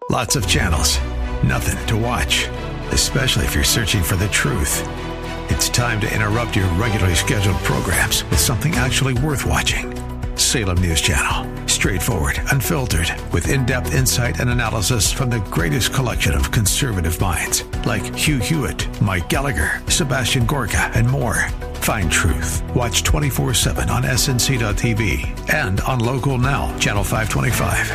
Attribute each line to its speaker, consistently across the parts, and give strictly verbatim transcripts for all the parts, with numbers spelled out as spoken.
Speaker 1: Lots of channels, nothing to watch, especially if you're searching for the truth. It's time to interrupt your regularly scheduled programs with something actually worth watching. Salem News Channel. Straightforward, unfiltered, with in-depth insight and analysis from the greatest collection of conservative minds like Hugh Hewitt, Mike Gallagher, Sebastian Gorka, and more. Find truth. Watch twenty-four seven on S N C dot T V and on Local Now, Channel five twenty-five.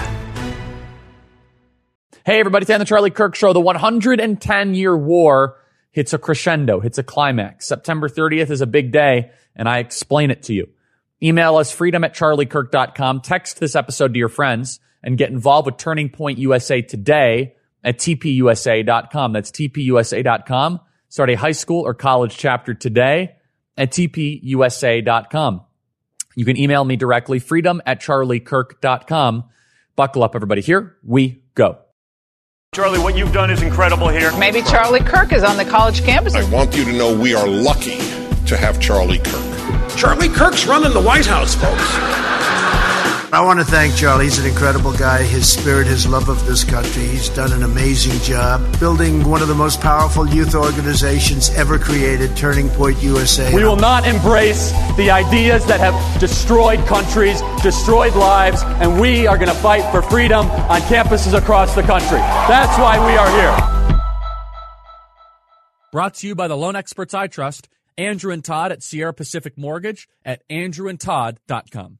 Speaker 2: Hey, everybody, it's the Charlie Kirk Show. The one hundred ten year war hits a crescendo, hits a climax. September thirtieth is a big day, and I explain it to you. Email us, freedom at charlie kirk dot com. Text this episode to your friends and get involved with Turning Point U S A today at T P U S A dot com. That's T P U S A dot com. Start a high school or college chapter today at T P U S A dot com. You can email me directly, freedom at charlie kirk dot com. Buckle up, everybody. Here we go.
Speaker 3: Charlie, what you've done is incredible here.
Speaker 4: Maybe Charlie Kirk is on the college campus.
Speaker 5: I want you to know we are lucky to have Charlie Kirk.
Speaker 6: Charlie Kirk's running the White House, folks.
Speaker 7: I want to thank Charlie. He's an incredible guy. His spirit, his love of this country. He's done an amazing job building one of the most powerful youth organizations ever created, Turning Point U S A.
Speaker 3: We will not embrace the ideas that have destroyed countries, destroyed lives, and we are going to fight for freedom on campuses across the country. That's why we are here.
Speaker 8: Brought to you by the loan experts I trust, Andrew and Todd at Sierra Pacific Mortgage at andrew and todd dot com.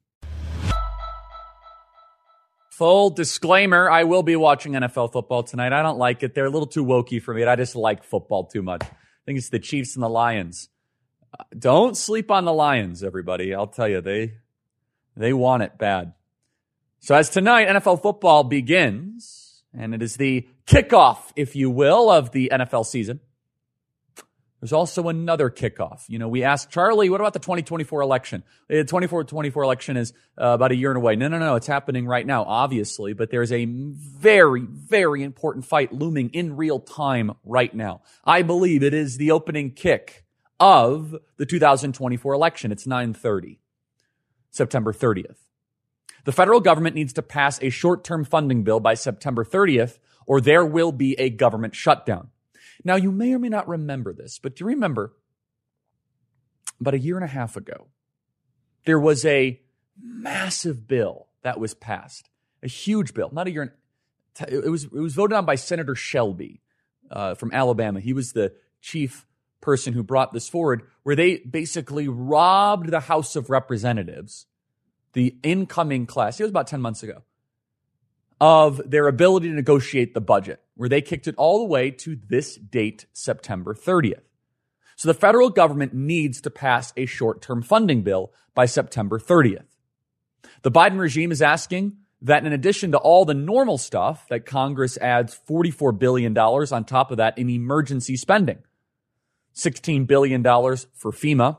Speaker 2: Full disclaimer, I will be watching N F L football tonight. I don't like it. They're a little too wokey for me. I just like football too much. I think it's the Chiefs and the Lions. Uh, don't sleep on the Lions, everybody. I'll tell you, they they want it bad. So as tonight, N F L football begins, and it is the kickoff, if you will, of the N F L season. There's also another kickoff. You know, we asked Charlie, what about the twenty twenty-four election? The twenty twenty-four election is uh, about a year and away. No, no, no. It's happening right now, obviously. But there's a very, very important fight looming in real time right now. I believe it is the opening kick of the two thousand twenty-four election. It's nine thirty, September thirtieth. The federal government needs to pass a short-term funding bill by September thirtieth, or there will be a government shutdown. Now, you may or may not remember this, but do you remember about a year and a half ago, there was a massive bill that was passed, a huge bill, not a year. It was, it was voted on by Senator Shelby uh, from Alabama. He was the chief person who brought this forward, where they basically robbed the House of Representatives, the incoming class, it was about ten months ago, of their ability to negotiate the budget, where they kicked it all the way to this date, September thirtieth. So the federal government needs to pass a short-term funding bill by September thirtieth. The Biden regime is asking that in addition to all the normal stuff, that Congress adds forty-four billion dollars on top of that in emergency spending. sixteen billion dollars for FEMA,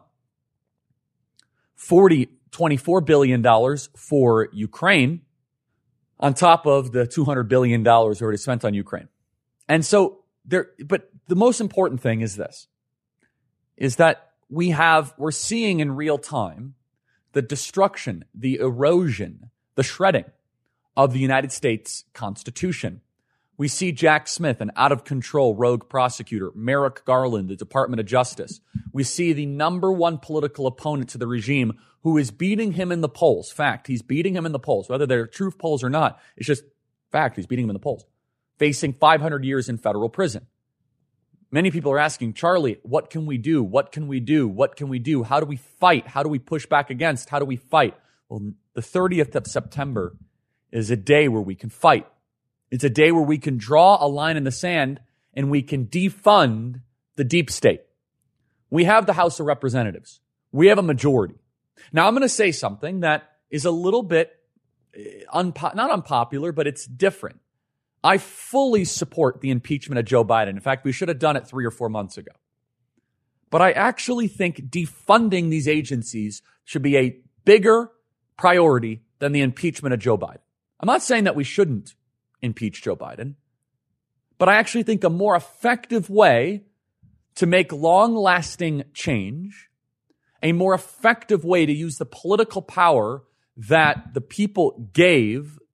Speaker 2: forty, twenty-four billion dollars for Ukraine, on top of the two hundred billion dollars already spent on Ukraine. And so there, but the most important thing is this, is that we have, we're seeing in real time the destruction, the erosion, the shredding of the United States Constitution. We see Jack Smith, an out-of-control rogue prosecutor, Merrick Garland, the Department of Justice. We see the number one political opponent to the regime who is beating him in the polls. Fact, he's beating him in the polls. Whether they're true polls or not, it's just fact, he's beating him in the polls. Facing five hundred years in federal prison. Many people are asking, Charlie, what can we do? What can we do? What can we do? How do we fight? How do we push back against? How do we fight? Well, the thirtieth of September is a day where we can fight. It's a day where we can draw a line in the sand and we can defund the deep state. We have the House of Representatives. We have a majority. Now, I'm going to say something that is a little bit, unpo- not unpopular, but it's different. I fully support the impeachment of Joe Biden. In fact, we should have done it three or four months ago. But I actually think defunding these agencies should be a bigger priority than the impeachment of Joe Biden. I'm not saying that we shouldn't impeach Joe Biden, but I actually think a more effective way to make long-lasting change, a more effective way to use the political power that the people gave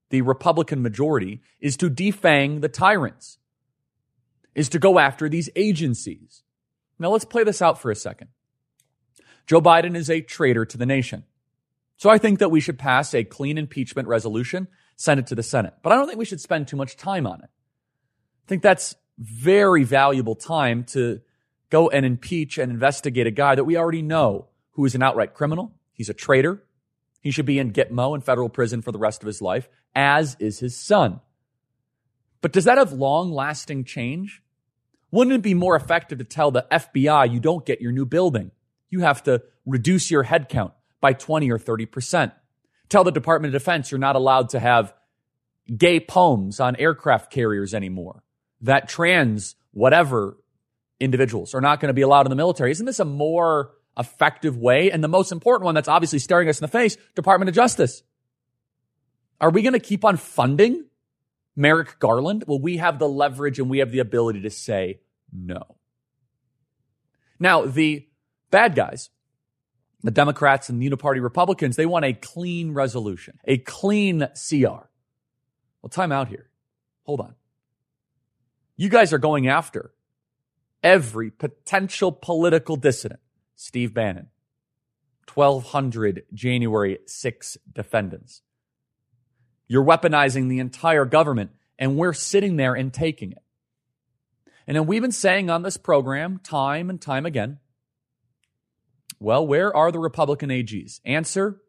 Speaker 2: the Republican majority is to defang the tyrants, is to go after these agencies. Now let's play this out for a second. Joe Biden is a traitor to the nation. So I think that we should pass a clean impeachment resolution, send it to the Senate. But I don't think we should spend too much time on it. I think that's very valuable time to go and impeach and investigate a guy that we already know who is an outright criminal. He's a traitor. He should be in Gitmo in federal prison for the rest of his life, as is his son. But does that have long-lasting change? Wouldn't it be more effective to tell the F B I you don't get your new building? You have to reduce your headcount by twenty or thirty percent. Tell the Department of Defense you're not allowed to have gay poems on aircraft carriers anymore. That trans whatever individuals are not going to be allowed in the military. Isn't this a more effective way? And the most important one that's obviously staring us in the face, Department of Justice. Are we going to keep on funding Merrick Garland? Well, we have the leverage and we have the ability to say no. Now, the bad guys, the Democrats and the Uniparty Republicans, they want a clean resolution, a clean C R. Well, time out here. Hold on. You guys are going after every potential political dissident. Steve Bannon, twelve hundred January sixth defendants. You're weaponizing the entire government, and we're sitting there and taking it. And then we've been saying on this program time and time again, well, where are the Republican A Gs? Answer,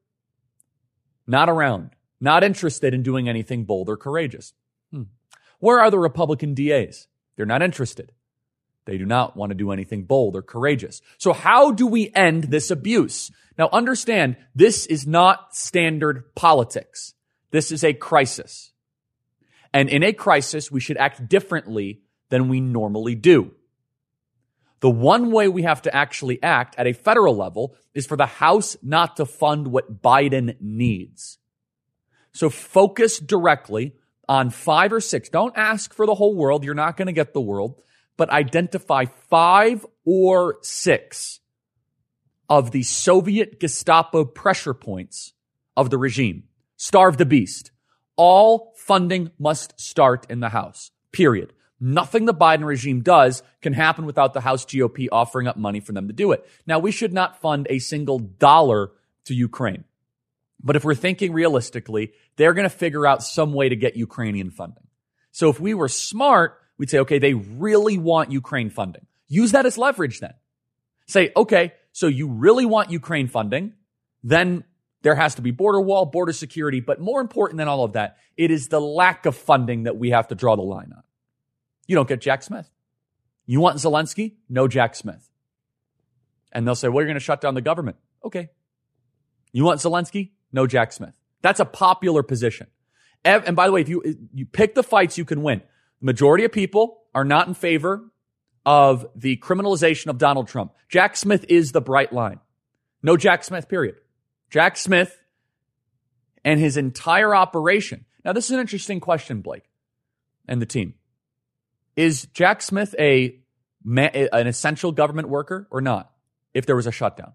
Speaker 2: not around, not interested in doing anything bold or courageous. Hmm. Where are the Republican D As? They're not interested. They do not want to do anything bold or courageous. So how do we end this abuse? Now understand, this is not standard politics. This is a crisis. And in a crisis, we should act differently than we normally do. The one way we have to actually act at a federal level is for the House not to fund what Biden needs. So focus directly on five or six. Don't ask for the whole world. You're not going to get the world. But identify five or six of the Soviet Gestapo pressure points of the regime. Starve the beast. All funding must start in the House, period. Nothing the Biden regime does can happen without the House G O P offering up money for them to do it. Now, we should not fund a single dollar to Ukraine. But if we're thinking realistically, they're going to figure out some way to get Ukrainian funding. So if we were smart, we'd say, okay, they really want Ukraine funding. Use that as leverage then. Say, okay, so you really want Ukraine funding, then there has to be border wall, border security, but more important than all of that, it is the lack of funding that we have to draw the line on. You don't get Jack Smith. You want Zelensky? No Jack Smith. And they'll say, well, you're going to shut down the government. Okay. You want Zelensky? No Jack Smith. That's a popular position. And by the way, if you, you pick the fights you can win. The majority of people are not in favor of the criminalization of Donald Trump. Jack Smith is the bright line. No Jack Smith, period. Jack Smith and his entire operation. Now, this is an interesting question, Blake, and the team. Is Jack Smith a an essential government worker or not if there was a shutdown?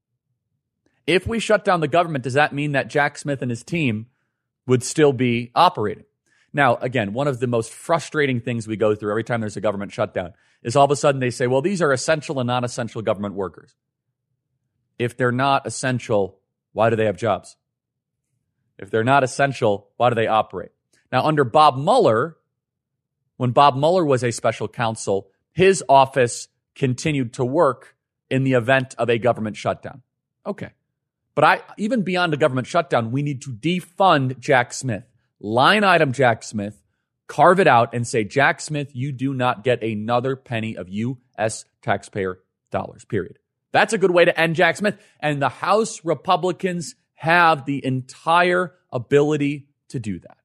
Speaker 2: If we shut down the government, does that mean that Jack Smith and his team would still be operating? Now, again, one of the most frustrating things we go through every time there's a government shutdown is all of a sudden they say, well, these are essential and non-essential government workers. If they're not essential, why do they have jobs? If they're not essential, why do they operate? Now, under Bob Mueller, when Bob Mueller was a special counsel, his office continued to work in the event of a government shutdown. Okay. But I, even beyond a government shutdown, we need to defund Jack Smith. Line item Jack Smith, carve it out and say, Jack Smith, you do not get another penny of U S taxpayer dollars, period. That's a good way to end Jack Smith. And the House Republicans have the entire ability to do that.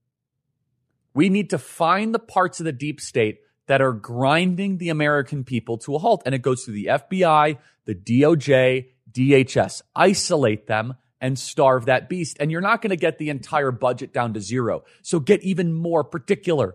Speaker 2: We need to find the parts of the deep state that are grinding the American people to a halt. And it goes through the F B I, the D O J, D H S. Isolate them and starve that beast. And you're not going to get the entire budget down to zero. So get even more particular.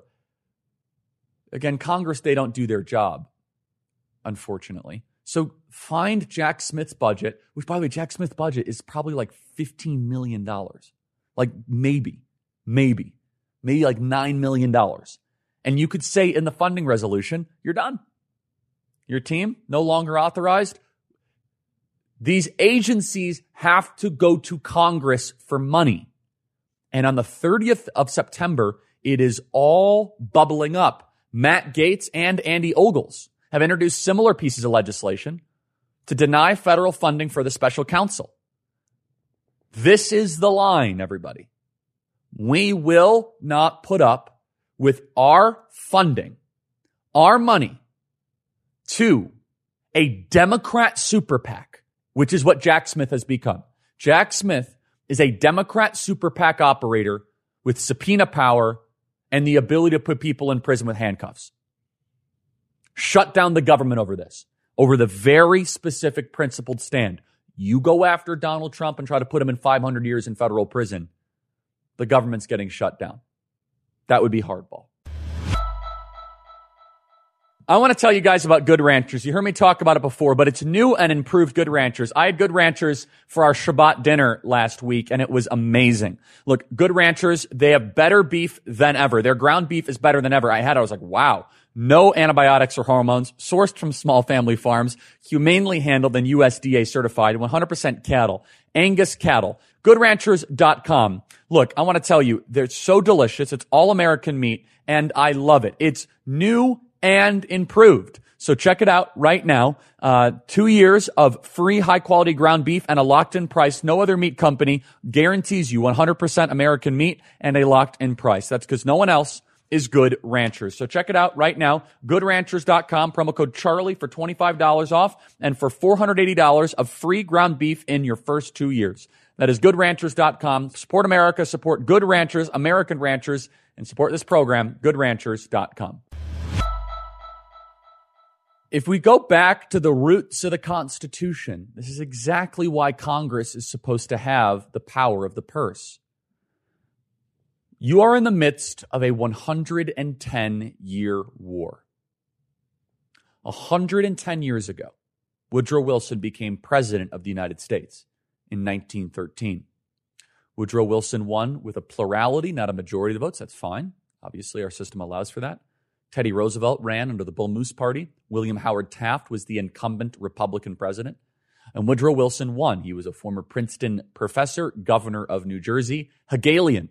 Speaker 2: Again, Congress, they don't do their job, unfortunately. So find Jack Smith's budget, which, by the way, Jack Smith's budget is probably like fifteen million dollars. Like maybe, Maybe. Maybe like nine million dollars. And you could say in the funding resolution, you're done. Your team no longer authorized. These agencies have to go to Congress for money. And on the thirtieth of September, it is all bubbling up. Matt Gaetz and Andy Ogles have introduced similar pieces of legislation to deny federal funding for the special counsel. This is the line, everybody. We will not put up with our funding, our money, to a Democrat super PAC, which is what Jack Smith has become. Jack Smith is a Democrat super PAC operator with subpoena power and the ability to put people in prison with handcuffs. Shut down the government over this, over the very specific principled stand. You go after Donald Trump and try to put him in five hundred years in federal prison, the government's getting shut down. That would be hardball. I want to tell you guys about Good Ranchers. You heard me talk about it before, but it's new and improved Good Ranchers. I had Good Ranchers for our Shabbat dinner last week, and it was amazing. Look, Good Ranchers, they have better beef than ever. Their ground beef is better than ever. I had it, I was like, wow. No antibiotics or hormones, sourced from small family farms, humanely handled and U S D A certified, one hundred percent cattle, Angus cattle. good ranchers dot com. Look, I want to tell you, they're so delicious. It's all American meat, and I love it. It's new and improved. So check it out right now. Uh, two years of free high-quality ground beef and a locked-in price. No other meat company guarantees you one hundred percent American meat and a locked-in price. That's because no one else is Good Ranchers. So check it out right now. good ranchers dot com, promo code Charlie for twenty-five dollars off and for four hundred eighty dollars of free ground beef in your first two years. That is good ranchers dot com. Support America, support Good Ranchers, American ranchers, and support this program, good ranchers dot com. If we go back to the roots of the Constitution, this is exactly why Congress is supposed to have the power of the purse. You are in the midst of a one hundred ten year war. one hundred ten years ago, Woodrow Wilson became president of the United States in nineteen thirteen. Woodrow Wilson won with a plurality, not a majority of the votes. That's fine. Obviously, our system allows for that. Teddy Roosevelt ran under the Bull Moose Party. William Howard Taft was the incumbent Republican president. And Woodrow Wilson won. He was a former Princeton professor, governor of New Jersey, Hegelian.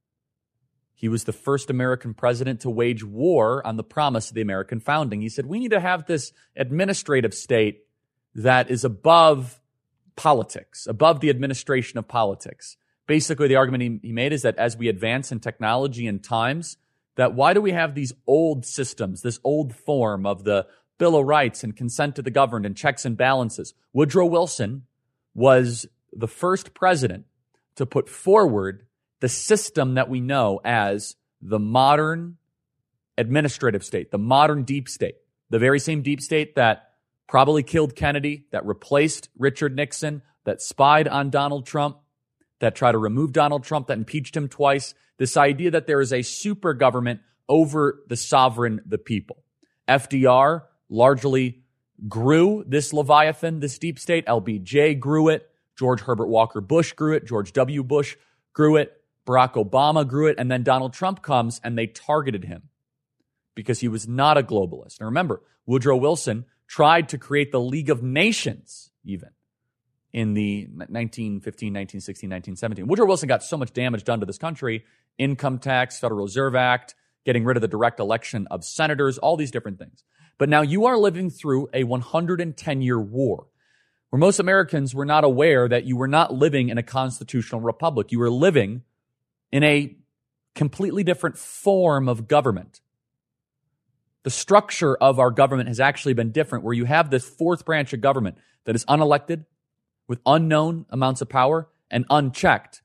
Speaker 2: He was the first American president to wage war on the promise of the American founding. He said, we need to have this administrative state that is above politics, above the administration of politics. Basically, the argument he, he made is that as we advance in technology and times, that why do we have these old systems, this old form of the Bill of Rights and consent to the governed and checks and balances? Woodrow Wilson was the first president to put forward the system that we know as the modern administrative state, the modern deep state, the very same deep state that probably killed Kennedy, that replaced Richard Nixon, that spied on Donald Trump, that tried to remove Donald Trump, that impeached him twice. This idea that there is a super government over the sovereign, the people. F D R largely grew this Leviathan, this deep state. L B J grew it. George Herbert Walker Bush grew it. George W. Bush grew it. Barack Obama grew it. And then Donald Trump comes and they targeted him because he was not a globalist. And remember, Woodrow Wilson tried to create the League of Nations even in the nineteen fifteen, nineteen sixteen, nineteen seventeen. Woodrow Wilson got so much damage done to this country: income tax, Federal Reserve Act, getting rid of the direct election of senators, all these different things. But now you are living through a one hundred ten year war where most Americans were not aware that you were not living in a constitutional republic. You were living in a completely different form of government. The structure of our government has actually been different, where you have this fourth branch of government that is unelected, with unknown amounts of power and unchecked.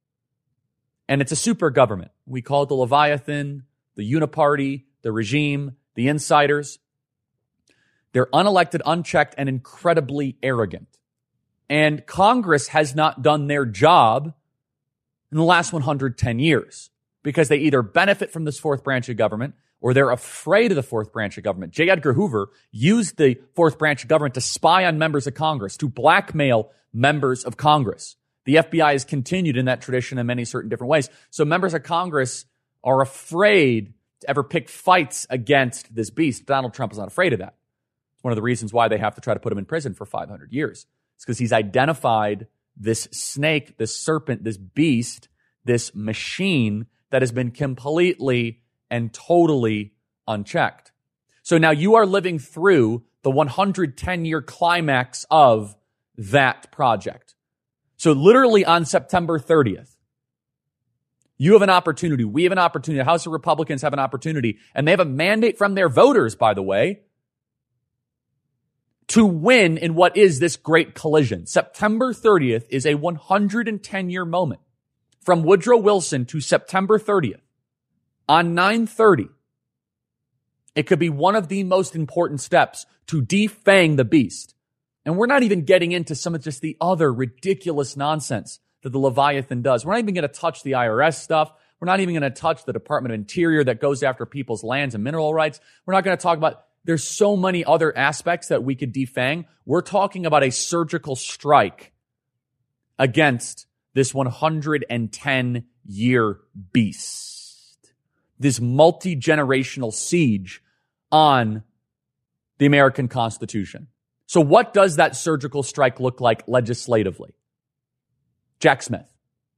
Speaker 2: And it's a super government. We call it the Leviathan, the Uniparty, the regime, the insiders. They're unelected, unchecked, and incredibly arrogant. And Congress has not done their job in the last one hundred ten years because they either benefit from this fourth branch of government or they're afraid of the fourth branch of government. J. Edgar Hoover used the fourth branch of government to spy on members of Congress, to blackmail members of Congress. The F B I has continued in that tradition in many certain different ways. So members of Congress are afraid to ever pick fights against this beast. Donald Trump is not afraid of that. It's one of the reasons why they have to try to put him in prison for five hundred years. It's because he's identified this snake, this serpent, this beast, this machine that has been completely and totally unchecked. So now you are living through the one hundred ten year climax of that project. So literally on September thirtieth, you have an opportunity. We have an opportunity. The House of Republicans have an opportunity, and they have a mandate from their voters, by the way, to win in what is this great collision. September thirtieth is a one hundred ten year moment. From Woodrow Wilson to September thirtieth, on nine thirty, it could be one of the most important steps to defang the beast. And we're not even getting into some of just the other ridiculous nonsense that the Leviathan does. We're not even going to touch the I R S stuff. We're not even going to touch the Department of Interior that goes after people's lands and mineral rights. We're not going to talk about, there's so many other aspects that we could defang. We're talking about a surgical strike against this one hundred ten year beast, this multi-generational siege on the American Constitution. So what does that surgical strike look like legislatively? Jack Smith.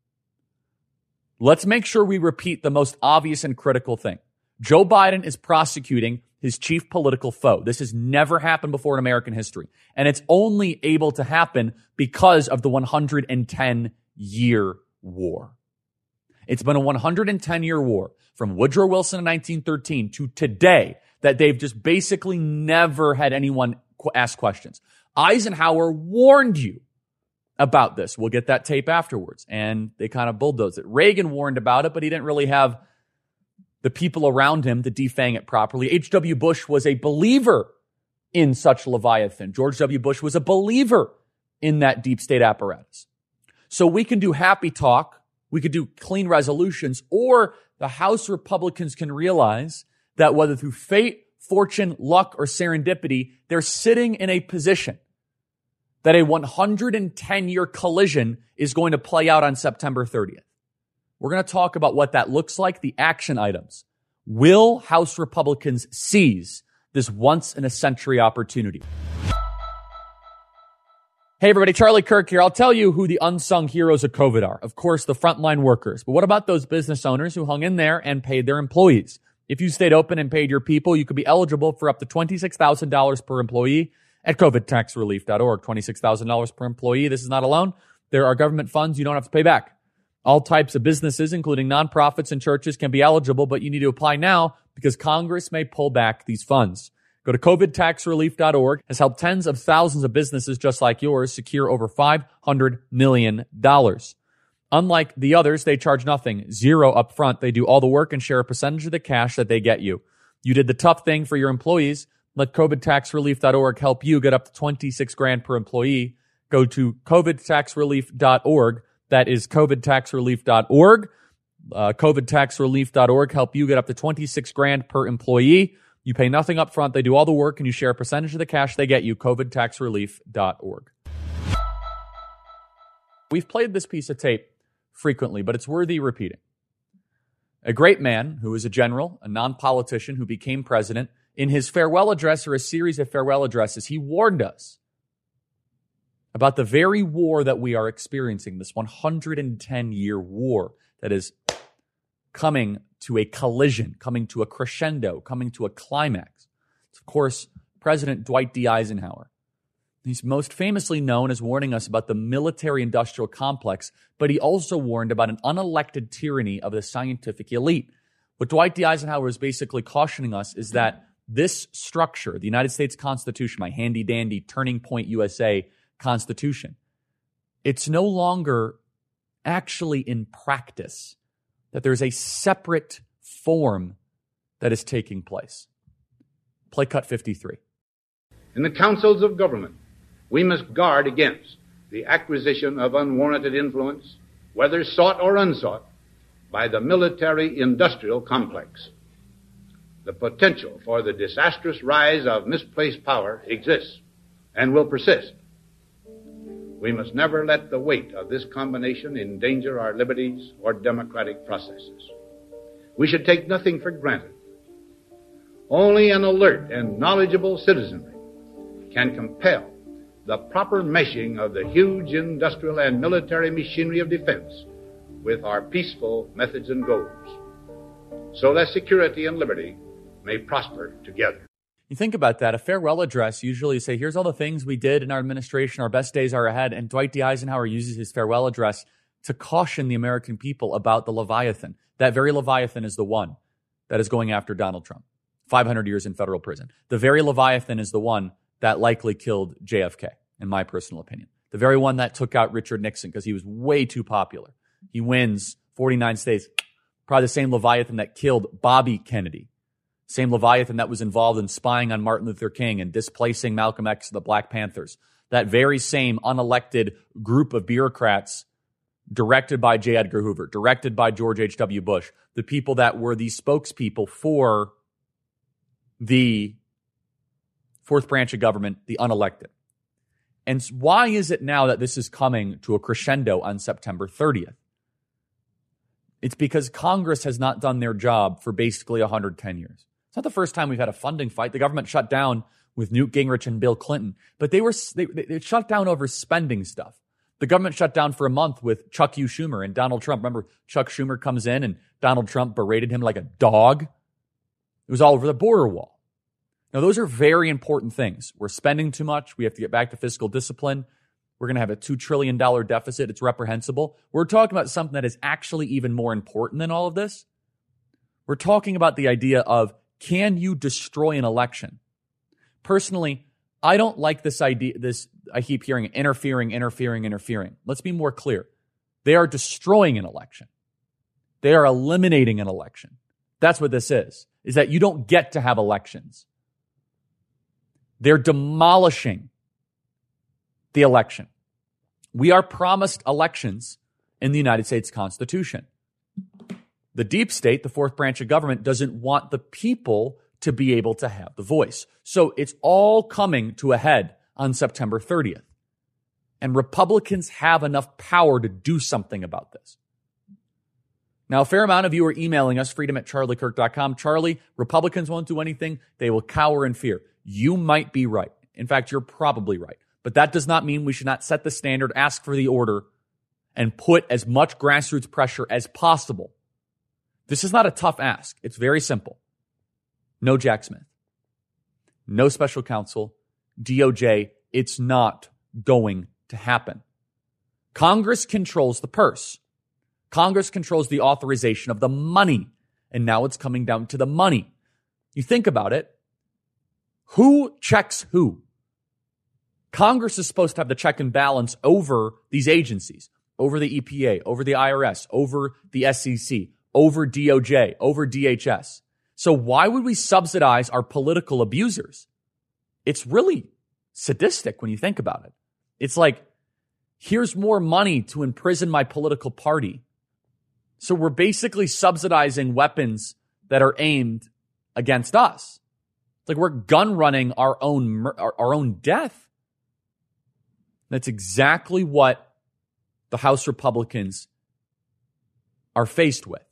Speaker 2: Let's make sure we repeat the most obvious and critical thing. Joe Biden is prosecuting his chief political foe. This has never happened before in American history. And it's only able to happen because of the one hundred ten year war. It's been a one hundred ten year war from Woodrow Wilson in nineteen thirteen to today that they've just basically never had anyone ask questions. Eisenhower warned you about this. We'll get that tape afterwards. And they kind of bulldozed it. Reagan warned about it, but he didn't really have the people around him to defang it properly. H W Bush was a believer in such Leviathan. George W. Bush was a believer in that deep state apparatus. So we can do happy talk, we could do clean resolutions, or the House Republicans can realize that whether through fate, fortune, luck, or serendipity, they're sitting in a position that a one hundred ten year collision is going to play out on September thirtieth. We're going to talk about what that looks like, the action items. Will House Republicans seize this once-in-a-century opportunity? Hey everybody, Charlie Kirk here. I'll tell you who the unsung heroes of COVID are. Of course, the frontline workers. But what about those business owners who hung in there and paid their employees? If you stayed open and paid your people, you could be eligible for up to twenty-six thousand dollars per employee at covid tax relief dot org. twenty-six thousand dollars per employee. This is not alone. There are government funds you don't have to pay back. All types of businesses, including nonprofits and churches, can be eligible, but you need to apply now because Congress may pull back these funds. Go to covid tax relief dot org. Has helped tens of thousands of businesses just like yours secure over five hundred million dollars. Unlike the others, they charge nothing, zero up front. They do all the work and share a percentage of the cash that they get you. You did the tough thing for your employees. Let covid tax relief dot org help you get up to twenty-six grand per employee. Go to covid tax relief dot org. That is covid tax relief dot org. Uh, covid tax relief dot org help you get up to twenty-six grand per employee. You pay nothing up front. They do all the work and you share a percentage of the cash they get you. covid tax relief dot org. We've played this piece of tape frequently, but it's worthy repeating. A great man who was a general, a non-politician who became president, in his farewell address or a series of farewell addresses, he warned us about the very war that we are experiencing, this one hundred ten year war that is coming to a collision, coming to a crescendo, coming to a climax. It's, of course, President Dwight D. Eisenhower. He's most famously known as warning us about the military-industrial complex, but he also warned about an unelected tyranny of the scientific elite. What Dwight D. Eisenhower is basically cautioning us is that this structure, the United States Constitution, my handy-dandy Turning Point U S A Constitution, it's no longer actually in practice, that there's a separate form that is taking place. Play cut fifty-three.
Speaker 9: In the councils of government, we must guard against the acquisition of unwarranted influence, whether sought or unsought, by the military-industrial complex. The potential for the disastrous rise of misplaced power exists and will persist. We must never let the weight of this combination endanger our liberties or democratic processes. We should take nothing for granted. Only an alert and knowledgeable citizenry can compel the proper meshing of the huge industrial and military machinery of defense with our peaceful methods and goals, so that security and liberty may prosper together.
Speaker 2: You think about that, a farewell address usually say, here's all the things we did in our administration, our best days are ahead, and Dwight D. Eisenhower uses his farewell address to caution the American people about the Leviathan. That very Leviathan is the one that is going after Donald Trump. five hundred years in federal prison. The very Leviathan is the one that likely killed J F K, in my personal opinion. The very one that took out Richard Nixon because he was way too popular. He wins forty-nine states. Probably the same Leviathan that killed Bobby Kennedy. Same Leviathan that was involved in spying on Martin Luther King and displacing Malcolm X and the Black Panthers. That very same unelected group of bureaucrats directed by J. Edgar Hoover, directed by George H W. Bush, the people that were the spokespeople for the fourth branch of government, the unelected. And why is it now that this is coming to a crescendo on September thirtieth? It's because Congress has not done their job for basically one hundred ten years. It's not the first time we've had a funding fight. The government shut down with Newt Gingrich and Bill Clinton, but they were they, they shut down over spending stuff. The government shut down for a month with Chuck U. Schumer and Donald Trump. Remember, Chuck Schumer comes in and Donald Trump berated him like a dog. It was all over the border wall. Now, those are very important things. We're spending too much. We have to get back to fiscal discipline. We're going to have a two trillion dollars deficit. It's reprehensible. We're talking about something that is actually even more important than all of this. We're talking about the idea of, can you destroy an election? Personally, I don't like this idea. This I keep hearing interfering, interfering, interfering. Let's be more clear. They are destroying an election. They are eliminating an election. That's what this is, is that you don't get to have elections. They're demolishing the election. We are promised elections in the United States Constitution. The deep state, the fourth branch of government, doesn't want the people to be able to have the voice. So it's all coming to a head on September thirtieth. And Republicans have enough power to do something about this. Now, a fair amount of you are emailing us, freedom at charlie kirk dot com. Charlie, Republicans won't do anything. They will cower in fear. You might be right. In fact, you're probably right. But that does not mean we should not set the standard, ask for the order, and put as much grassroots pressure as possible. This is not a tough ask. It's very simple. No Jack Smith. No special counsel. D O J. It's not going to happen. Congress controls the purse. Congress controls the authorization of the money. And now it's coming down to the money. You think about it. Who checks who? Congress is supposed to have the check and balance over these agencies, over the E P A, over the I R S, over the S E C, over D O J, over D H S. So why would we subsidize our political abusers? It's really sadistic when you think about it. It's like, here's more money to imprison my political party. So we're basically subsidizing weapons that are aimed against us. It's like we're gun running our own our, our own death. That's exactly what the House Republicans are faced with.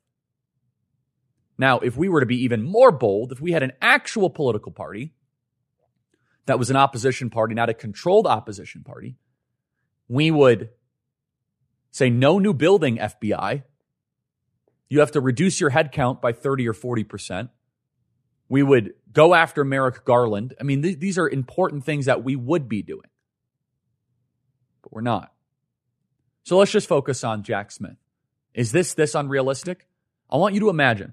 Speaker 2: Now, if we were to be even more bold, if we had an actual political party that was an opposition party, not a controlled opposition party, we would say no new building, F B I. You have to reduce your head count by thirty or forty percent. We would go after Merrick Garland. I mean, th- these are important things that we would be doing. But we're not. So let's just focus on Jack Smith. Is this this unrealistic? I want you to imagine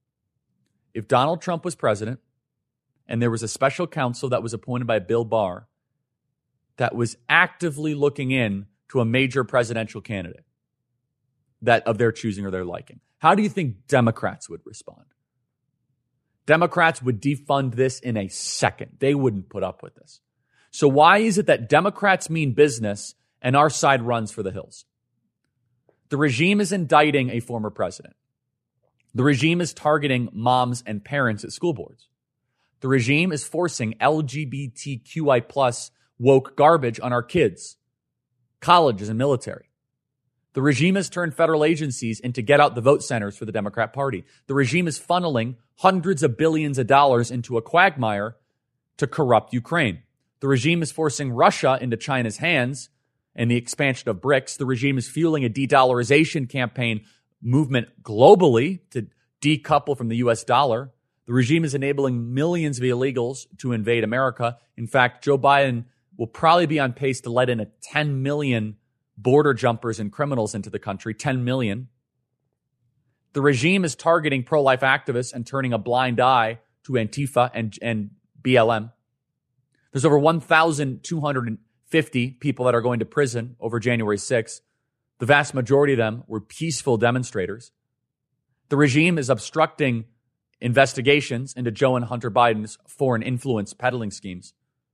Speaker 2: if Donald Trump was president and there was a special counsel that was appointed by Bill Barr that was actively looking in to a major presidential candidate that of their choosing or their liking. How do you think Democrats would respond? Democrats would defund this in a second. They wouldn't put up with this. So why is it that Democrats mean business and our side runs for the hills? The regime is indicting a former president. The regime is targeting moms and parents at school boards. The regime is forcing L G B T Q I plus woke garbage on our kids. colleges and military. The regime has turned federal agencies into get out the vote centers for the Democrat Party. The regime is funneling hundreds of billions of dollars into a quagmire to corrupt Ukraine. The regime is forcing Russia into China's hands and the expansion of BRICS. The regime is fueling a de-dollarization campaign movement globally to decouple from the U S dollar. The regime is enabling millions of illegals to invade America. In fact, Joe Biden will probably be on pace to let in a ten million border jumpers and criminals into the country, ten million. The regime is targeting pro-life activists and turning a blind eye to Antifa and, and B L M. There's over one thousand two hundred fifty people that are going to prison over January sixth. The vast majority of them were peaceful demonstrators. The regime is obstructing investigations into Joe and Hunter Biden's foreign influence peddling schemes.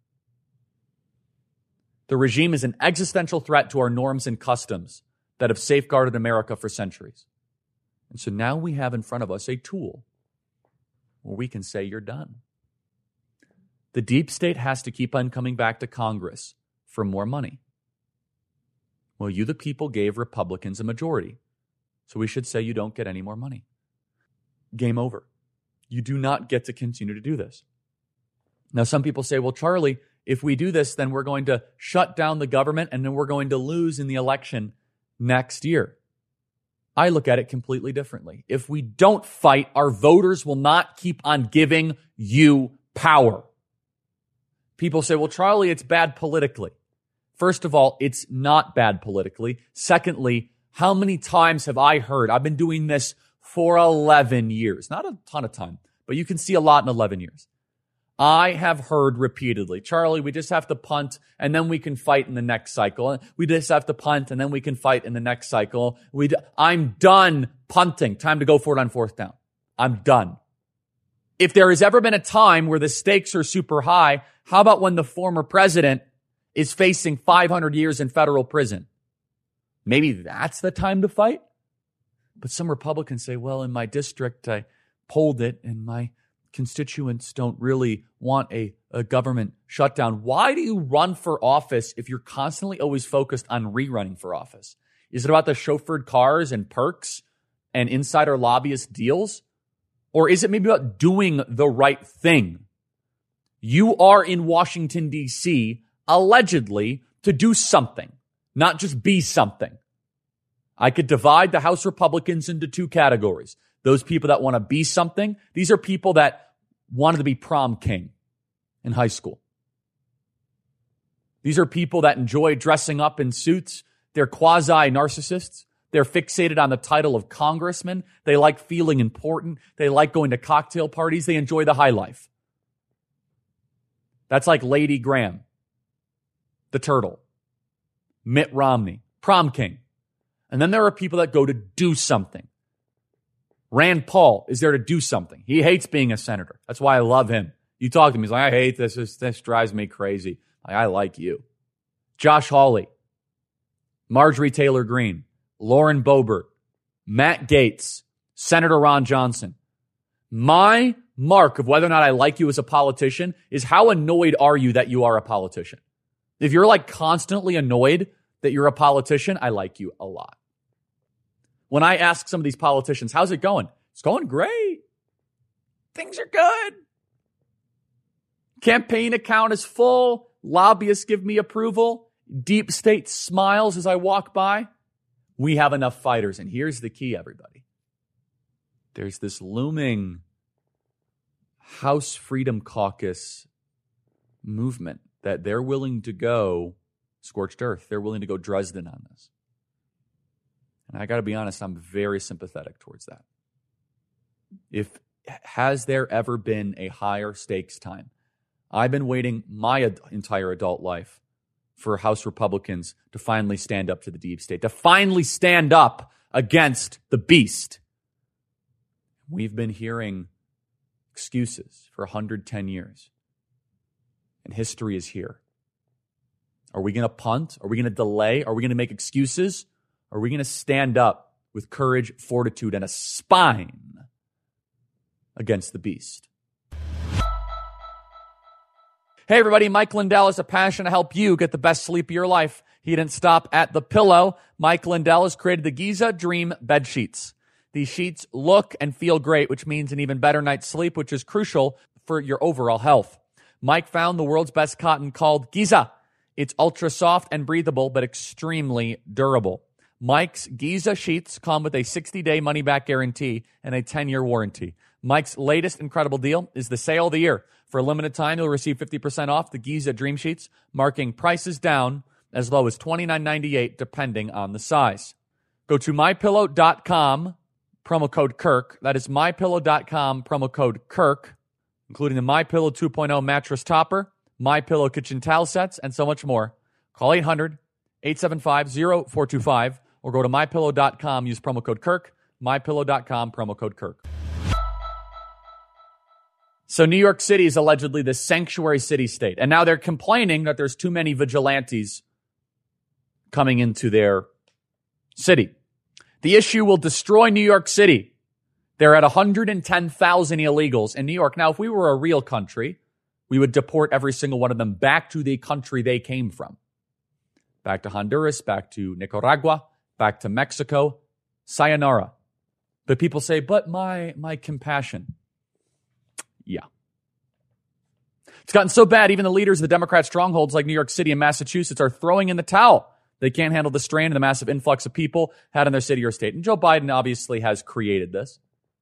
Speaker 2: The regime is an existential threat to our norms and customs that have safeguarded America for centuries. And so now we have in front of us a tool where we can say you're done. The deep state has to keep on coming back to Congress for more money. Well, you, the people, gave Republicans a majority. So we should say you don't get any more money. Game over. You do not get to continue to do this. Now, some people say, well, Charlie, if we do this, then we're going to shut down the government and then we're going to lose in the election next year. I look at it completely differently. If we don't fight, our voters will not keep on giving you power. People say, well, Charlie, it's bad politically. First of all, it's not bad politically. Secondly, how many times have I heard? I've been doing this for eleven years. Not a ton of time, but you can see a lot in eleven years. I have heard repeatedly, Charlie, we just have to punt and then we can fight in the next cycle. We just have to punt and then we can fight in the next cycle. We d- I'm done punting. Time to go for it on fourth down. I'm done. If there has ever been a time where the stakes are super high, how about when the former president is facing five hundred years in federal prison? Maybe that's the time to fight. But some Republicans say, well, in my district, I polled it and my constituents don't really want a, a government shutdown. Why do you run for office if you're constantly always focused on rerunning for office? Is it about the chauffeured cars and perks and insider lobbyist deals? Or is it maybe about doing the right thing? You are in Washington, D C, allegedly to do something, not just be something. I could divide the House Republicans into two categories. Those people that want to be something. These are people that wanted to be prom king in high school. These are people that enjoy dressing up in suits. They're quasi-narcissists. They're fixated on the title of congressman. They like feeling important. They like going to cocktail parties. They enjoy the high life. That's like Lady Graham, the turtle, Mitt Romney, prom king. And then there are people that go to do something. Rand Paul is there to do something. He hates being a senator. That's why I love him. You talk to him, he's like, I hate this. This, this drives me crazy. Like, I like you. Josh Hawley, Marjorie Taylor Greene, Lauren Boebert, Matt Gaetz, Senator Ron Johnson. My mark of whether or not I like you as a politician is how annoyed are you that you are a politician. If you're like constantly annoyed that you're a politician, I like you a lot. When I ask some of these politicians, how's it going? It's going great. Things are good. Campaign account is full. Lobbyists give me approval. Deep state smiles as I walk by. We have enough fighters. And here's the key, everybody. There's this looming House Freedom Caucus movement that they're willing to go scorched earth. They're willing to go Dresden on this. And I got to be honest, I'm very sympathetic towards that. If has there ever been a higher stakes time? I've been waiting my ad- entire adult life for House Republicans to finally stand up to the deep state, to finally stand up against the beast. We've been hearing excuses for one hundred ten years. And history is here. Are we going to punt? Are we going to delay? Are we going to make excuses? Are we going to stand up with courage, fortitude, and a spine against the beast? Hey, everybody. Mike Lindell has a passion to help you get the best sleep of your life. He didn't stop at the pillow. Mike Lindell has created the Giza Dream bed sheets. These sheets look and feel great, which means an even better night's sleep, which is crucial for your overall health. Mike found the world's best cotton called Giza. It's ultra soft and breathable, but extremely durable. Mike's Giza sheets come with a sixty-day money-back guarantee and a ten-year warranty. Mike's latest incredible deal is the sale of the year. For a limited time, you'll receive fifty percent off the Giza Dream Sheets, marking prices down as low as twenty-nine ninety-eight, depending on the size. Go to my pillow dot com, promo code Kirk. That is my pillow dot com, promo code Kirk, including the MyPillow two point oh mattress topper, MyPillow kitchen towel sets, and so much more. Call eight hundred, eight seven five, zero four two five or go to my pillow dot com, use promo code Kirk, my pillow dot com, promo code Kirk. So New York City is allegedly the sanctuary city-state, and now they're complaining that there's too many vigilantes coming into their city. The issue will destroy New York City. They're at one hundred ten thousand illegals in New York. Now, if we were a real country, we would deport every single one of them back to the country they came from. Back to Honduras, back to Nicaragua, back to Mexico. Sayonara. But people say, but my my compassion. Yeah. It's gotten so bad, even the leaders of the Democrat strongholds like New York City and Massachusetts are throwing in the towel. They can't handle the strain and the massive influx of people had in their city or state. And Joe Biden obviously has created this.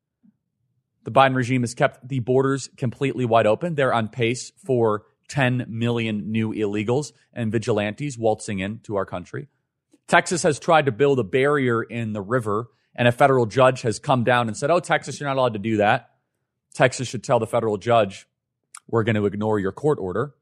Speaker 2: The Biden regime has kept the borders completely wide open. They're on pace for ten million new illegals and vigilantes waltzing into our country. Texas has tried to build a barrier in the river, and a federal judge has come down and said, oh, Texas, you're not allowed to do that. Texas should tell the federal judge, we're going to ignore your court order.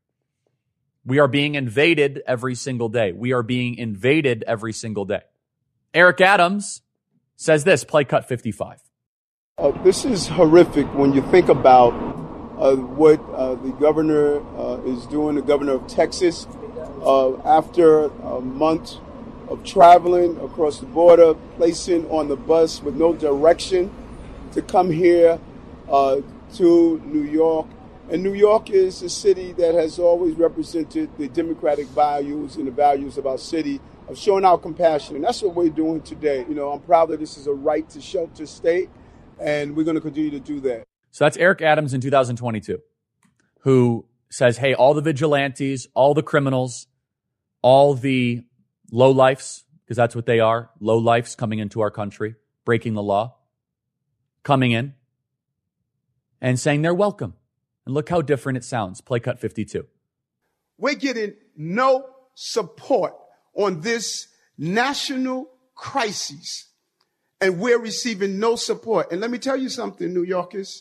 Speaker 2: We are being invaded every single day. We are being invaded every single day. Eric Adams says this, play cut fifty-five.
Speaker 10: Uh, this is horrific when you think about uh, what uh, the governor uh, is doing, the governor of Texas, uh, after a month of traveling across the border, placing on the bus with no direction to come here uh, to New York. And New York is a city that has always represented the democratic values and the values of our city, of showing our compassion. And that's what we're doing today. You know, I'm proud that this is a right to shelter state, and we're going to continue to do that.
Speaker 2: So that's Eric Adams in two thousand twenty-two, who says, hey, all the vigilantes, all the criminals, all the lowlifes, because that's what they are, lowlifes coming into our country, breaking the law, coming in and saying they're welcome. And look how different it sounds. Play cut fifty-two.
Speaker 10: We're getting no support on this national crisis, and we're receiving no support. And let me tell you something, New Yorkers.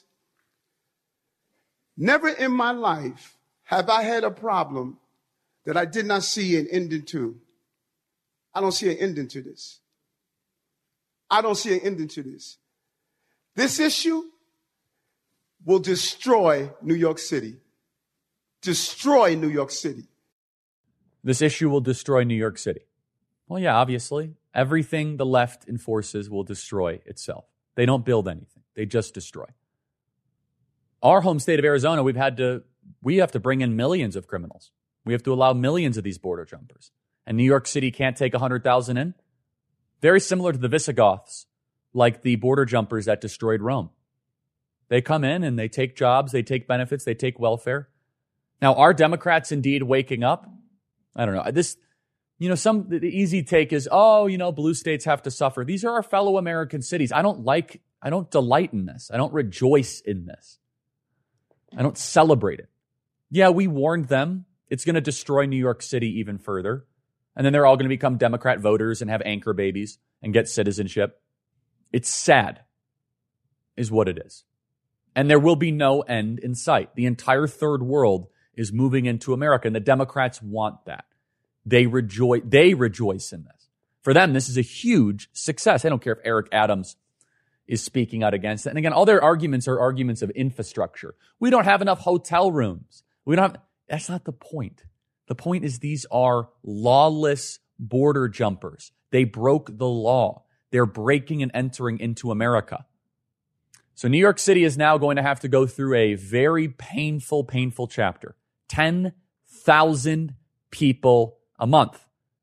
Speaker 10: Never in my life have I had a problem that I did not see an ending to. I don't see an ending to this. I don't see an ending to this. This issue will destroy New York City. Destroy New York City.
Speaker 2: This issue will destroy New York City. Well, yeah, obviously. Everything the left enforces will destroy itself. They don't build anything. They just destroy. Our home state of Arizona, we've had to, we have to bring in millions of criminals. We have to allow millions of these border jumpers. And New York City can't take one hundred thousand in. Very similar to the Visigoths, like the border jumpers that destroyed Rome. They come in and they take jobs, they take benefits, they take welfare. Now, are Democrats indeed waking up? I don't know. This, you know, some, the easy take is, oh, you know, blue states have to suffer. These are our fellow American cities. I don't like, I don't delight in this. I don't rejoice in this. I don't celebrate it. Yeah, we warned them. It's going to destroy New York City even further. And then they're all going to become Democrat voters and have anchor babies and get citizenship. It's sad, is what it is. And there will be no end in sight. The entire third world is moving into America, and the Democrats want that. They rejoice, they rejoice in this. For them, this is a huge success. I don't care if Eric Adams is speaking out against it. And again, all their arguments are arguments of infrastructure. We don't have enough hotel rooms. We don't have, that's not the point. The point is these are lawless border jumpers. They broke the law. They're breaking and entering into America. So New York City is now going to have to go through a very painful, painful chapter. ten thousand people a month.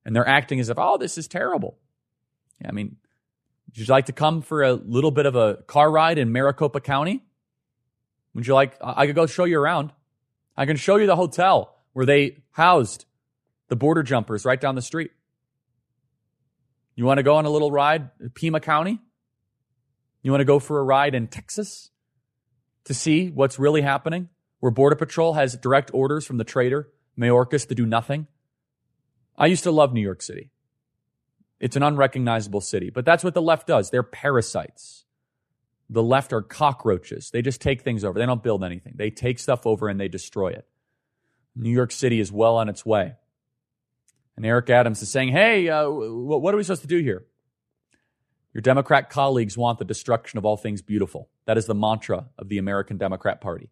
Speaker 2: And they're acting as if, oh, this is terrible. I mean, would you like to come for a little bit of a car ride in Maricopa County? Would you like, I could go show you around. I can show you the hotel where they housed the border jumpers right down the street. You want to go on a little ride in Pima County? You want to go for a ride in Texas to see what's really happening? Where Border Patrol has direct orders from the traitor, Mayorkas, to do nothing? I used to love New York City. It's an unrecognizable city, but that's what the left does. They're parasites. The left are cockroaches. They just take things over. They don't build anything. They take stuff over and they destroy it. New York City is well on its way. And Eric Adams is saying, hey, uh, what are we supposed to do here? Your Democrat colleagues want the destruction of all things beautiful. That is the mantra of the American Democrat Party.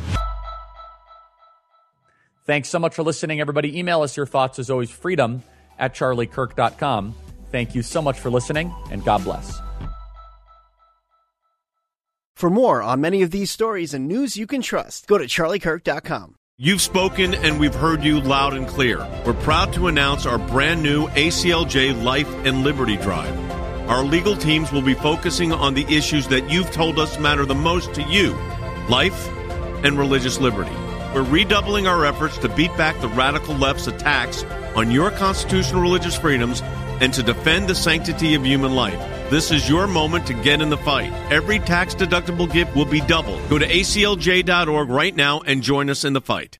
Speaker 2: Thanks so much for listening, everybody. Email us your thoughts, as always, freedom at charlie kirk dot com. Thank you so much for listening, and God bless.
Speaker 11: For more on many of these stories and news you can trust, go to charlie kirk dot com.
Speaker 12: You've spoken, and we've heard you loud and clear. We're proud to announce our brand new A C L J Life and Liberty Drive. Our legal teams will be focusing on the issues that you've told us matter the most to you, life and religious liberty. We're redoubling our efforts to beat back the radical left's attacks on your constitutional religious freedoms and to defend the sanctity of human life. This is your moment to get in the fight. Every tax-deductible gift will be doubled. Go to A C L J dot org right now and join us in the fight.